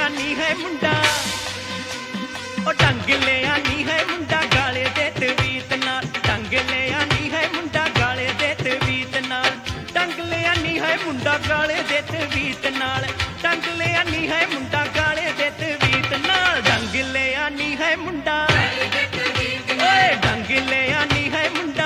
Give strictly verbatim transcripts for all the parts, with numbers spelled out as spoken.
ਲਿਆ ਨੀ ਹੈ ਮੁੰਡਾ ਉਹ ਟੰਗ ਲਿਆ ਨੀ ਹੈ ਮੁੰਡਾ ਗਾਲੇ ਦੇ ਤਵੀਤ ਨਾਲ ਟੰਗ ਲਿਆ ਨੀ ਹੈ ਮੁੰਡਾ ਗਾਲੇ ਦੇ ਤਵੀਤ ਨਾਲ ਟੰਗ ਲਿਆ ਨੀ ਹੈ ਮੁੰਡਾ ਗਾਲੇ ਦੇ ਤਵੀਤ ਨਾਲ ਟੰਗ ਲਿਆ ਨੀ ਹੈ ਮੁੰਡਾ ਗਾਲੇ ਦੇ ਤਵੀਤ ਨਾਲ ਟੰਗ ਲਿਆ ਨੀ ਹੈ ਮੁੰਡਾ ਓਏ ਟੰਗ ਲਿਆ ਨੀ ਹੈ ਮੁੰਡਾ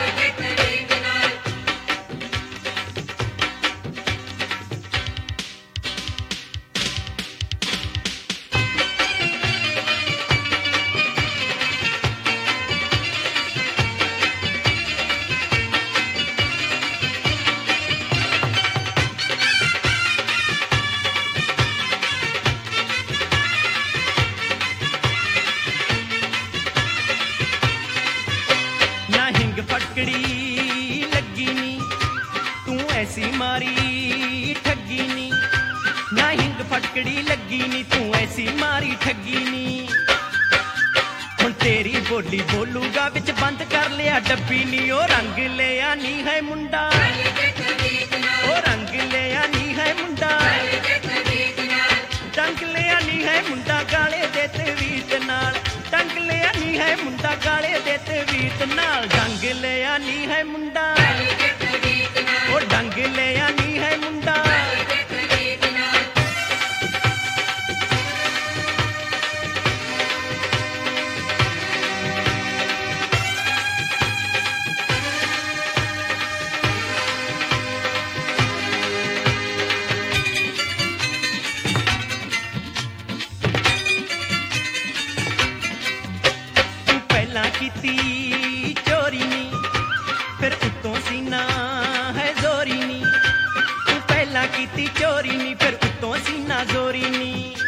फटकड़ी लगी नी तू ऐसी मारी ठगी नी ना हिंग फटकड़ी लगी नी तू ऐसी मारी ठगी नी हुण तेरी बोली बोलूगा विच बंद कर लिया डब्बी नी ओ रंग लिया नी है मुंडा ओ रंग लिया नी है मुंडा टंग लिया नी है मुंडा गाले दे तवीत नाल टंग लिया नी है मुंडा गाले दे तवीत नाल डंग लिया नी है मुंडा ओ डंग लिया नी है मुंडा कीती चोरी नी फिर उत्तों सीना है जोरी नी तू पहला कीती चोरी नी फिर उत्तों सीना जोरी नी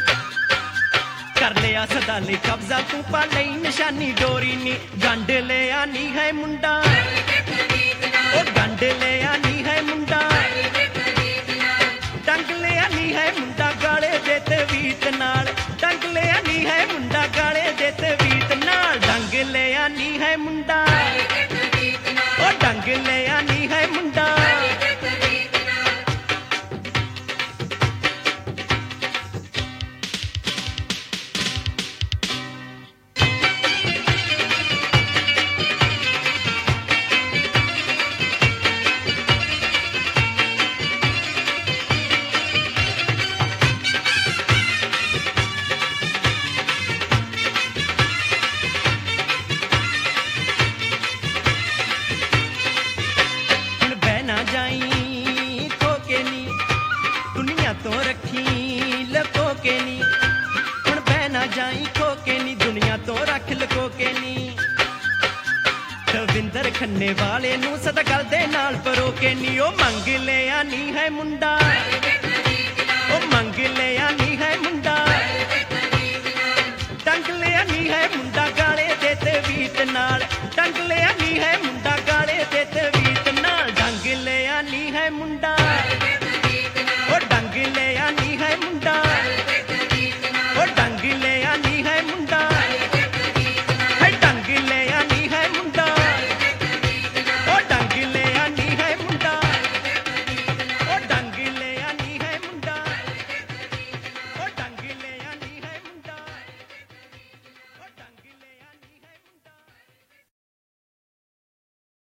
कर लिया सदा ले कब्जा तू पा लई निशानी डोरी नी गंड लिया नी है मुंडा ओ गंड लिया नी है मुंडा टंग लिया नी है मुंडा गाले दे तवीत नाल टंग लिया नी है मुंडा गाले दे तवीत नाल डंग लिया नी है मुंडा ओ डंग लिया नी है मुंडा तो रखी लको के नी हुण बह ना जाई खो के नी दुनिया तो रख लको के नी दविंदर खन्ने वाले नू सदा गल दे नाल परो के नी ओ मंग लिया नी है मुंडा